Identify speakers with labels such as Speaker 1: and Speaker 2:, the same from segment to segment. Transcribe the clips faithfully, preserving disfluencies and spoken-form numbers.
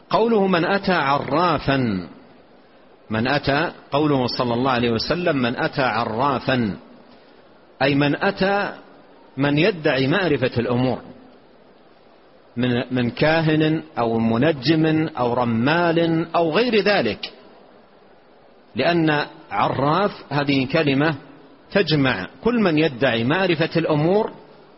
Speaker 1: قوله من أتى عرافا، من أتى قوله صلى الله عليه وسلم من أتى عرافا، أي من أتى من يدعي معرفة الأمور من من كاهن أو منجم أو رمال أو غير ذلك، لأن عراف هذه كلمة تجمع كل من يدعي معرفة الأمور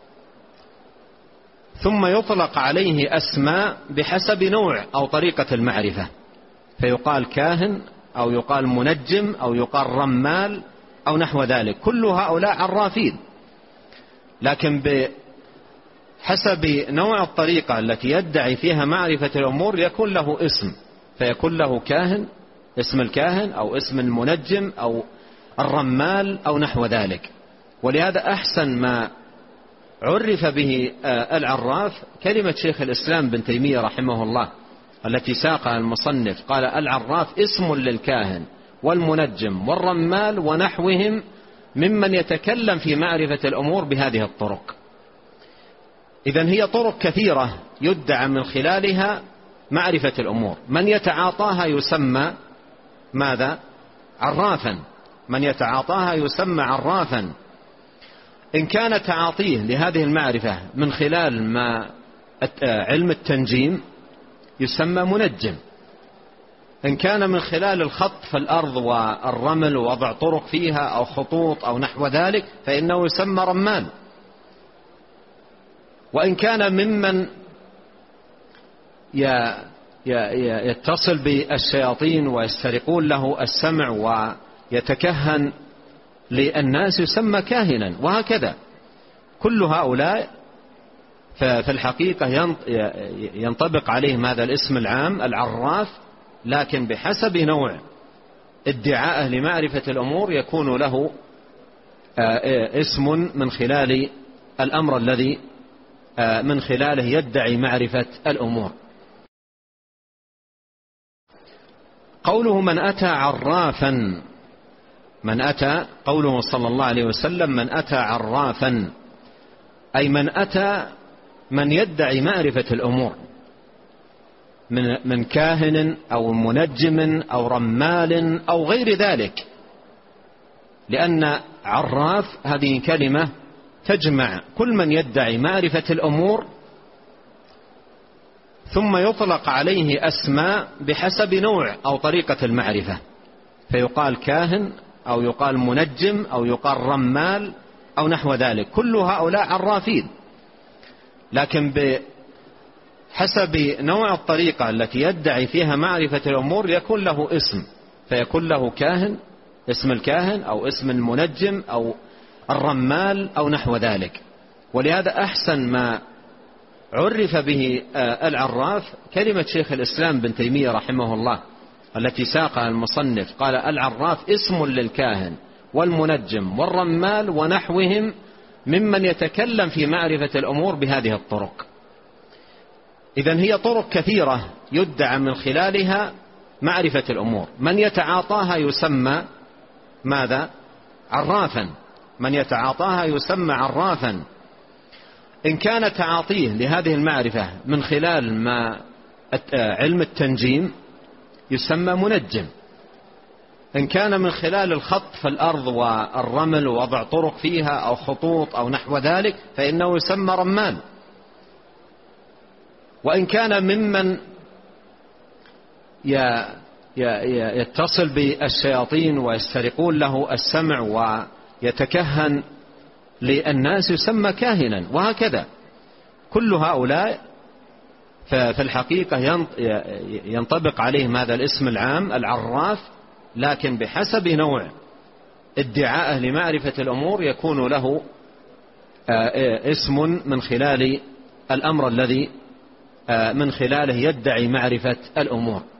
Speaker 1: ثم يطلق عليه أسماء بحسب نوع أو طريقة المعرفة، فيقال كاهن أو يقال منجم أو يقال رمال أو نحو ذلك، كل هؤلاء عرافين، لكن بحسب نوع الطريقة التي يدعي فيها معرفة الأمور يكون له اسم، فيكون له كاهن، اسم الكاهن أو اسم المنجم أو الرمال أو نحو ذلك. ولهذا أحسن ما عرف به العراف كلمة شيخ الإسلام بن تيمية رحمه الله التي ساقها المصنف، قال العراف اسم للكاهن والمنجم والرمال ونحوهم ممن يتكلم في معرفة الأمور بهذه الطرق. إذن هي طرق كثيرة يدعى من خلالها معرفة الأمور، من يتعاطاها يسمى ماذا؟ عرافا، من يتعاطاها يسمى عرافا. إن كان تعاطيه لهذه المعرفة من خلال ما علم التنجيم يسمى منجم، إن كان من خلال الخط في الأرض والرمل ووضع طرق فيها أو خطوط أو نحو ذلك فإنه يسمى رمال، وإن كان ممن يتصل بالشياطين ويسترقون له السمع ويتكهن للناس يسمى كاهنا، وهكذا كل هؤلاء في الحقيقة ينطبق عليهم هذا الاسم العام العراف، لكن بحسب نوع ادعاءه لمعرفة الأمور يكون له اسم من خلال الأمر الذي من خلاله يدعي معرفة الأمور. قوله من أتى عرافا، من أتى قوله صلى الله عليه وسلم من أتى عرافا، أي من أتى من يدعي معرفة الأمور من من كاهن أو منجم أو رمال أو غير ذلك، لأن عراف هذه كلمة تجمع كل من يدعي معرفة الأمور ثم يطلق عليه أسماء بحسب نوع أو طريقة المعرفة، فيقال كاهن أو يقال منجم أو يقال رمال أو نحو ذلك، كل هؤلاء عرافين، لكن بحسب نوع الطريقة التي يدعي فيها معرفة الأمور يكون له اسم، فيكون له كاهن، اسم الكاهن أو اسم المنجم أو الرمال أو نحو ذلك. ولهذا أحسن ما عرف به العراف كلمة شيخ الإسلام بن تيمية رحمه الله التي ساقها المصنف، قال العراف اسم للكاهن والمنجم والرمال ونحوهم ممن يتكلم في معرفة الأمور بهذه الطرق. إذن هي طرق كثيرة يدعى من خلالها معرفة الأمور، من يتعاطاها يسمى ماذا؟ عرافا، من يتعاطاها يسمى عرافا. إن كان تعاطيه لهذه المعرفة من خلال ما علم التنجيم يسمى منجم، إن كان من خلال الخط في الأرض والرمل ووضع طرق فيها أو خطوط أو نحو ذلك فإنه يسمى رمال، وإن كان ممن يتصل بالشياطين ويسترقون له السمع ويتكهن للناس يسمى كاهنا، وهكذا كل هؤلاء في الحقيقة ينطبق عليهم هذا الاسم العام العراف، لكن بحسب نوع ادعاءه لمعرفة الأمور يكون له اسم من خلال الأمر الذي من خلاله يدعي معرفة الأمور.